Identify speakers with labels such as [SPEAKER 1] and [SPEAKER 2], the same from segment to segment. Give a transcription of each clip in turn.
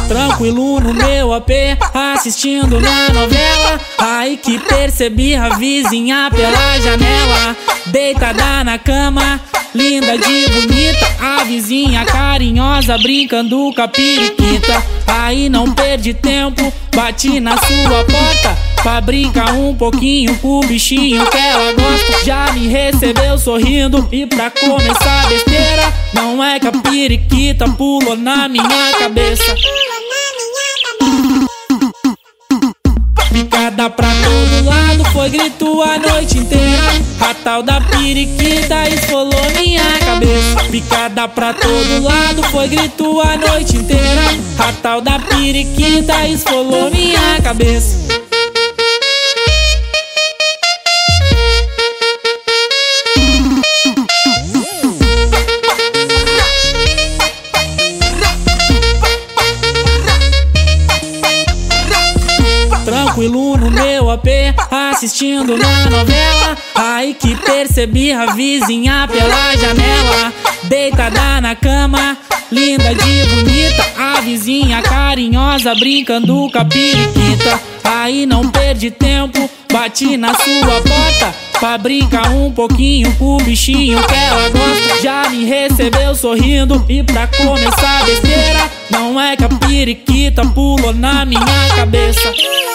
[SPEAKER 1] Tranquilo no meu AP, assistindo na novela. Aí que percebi a vizinha pela janela, deitada na cama, linda de bonita. A vizinha carinhosa brincando com a periquita. Aí não perdi tempo, bati na sua porta pra brincar um pouquinho com o bichinho que ela gosta. Já me recebeu sorrindo e pra começar a besteira, não é que a periquita pulou na minha cabeça. Picada pra todo lado, foi grito a noite inteira. A tal da periquita esfolou minha cabeça. Picada pra todo lado, foi grito a noite inteira. A tal da periquita esfolou minha cabeça. Tranquilo no meu AP, assistindo na novela. Aí que percebi a vizinha pela janela, deitada na cama, linda de bonita. A vizinha carinhosa brincando com a periquita. Aí não perdi tempo, bati na sua porta pra brincar um pouquinho com o bichinho que ela gosta. Já me recebeu sorrindo e pra começar a besteira, não é que a periquita pulou na minha cabeça.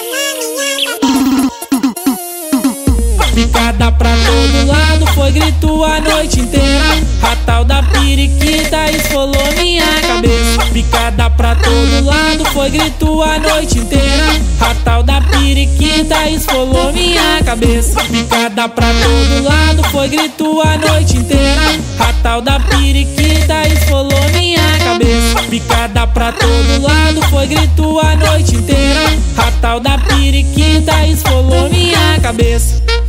[SPEAKER 1] Picada pra todo lado, foi grito a noite inteira. A tal da periquita esfolou minha cabeça. Picada pra todo lado, foi grito a noite inteira. A tal da periquita esfolou minha cabeça. Picada pra todo lado, foi grito a noite inteira. A tal da periquita esfolou minha cabeça. Picada pra todo lado, foi grito a noite inteira. A tal da periquita esfolou minha cabeça.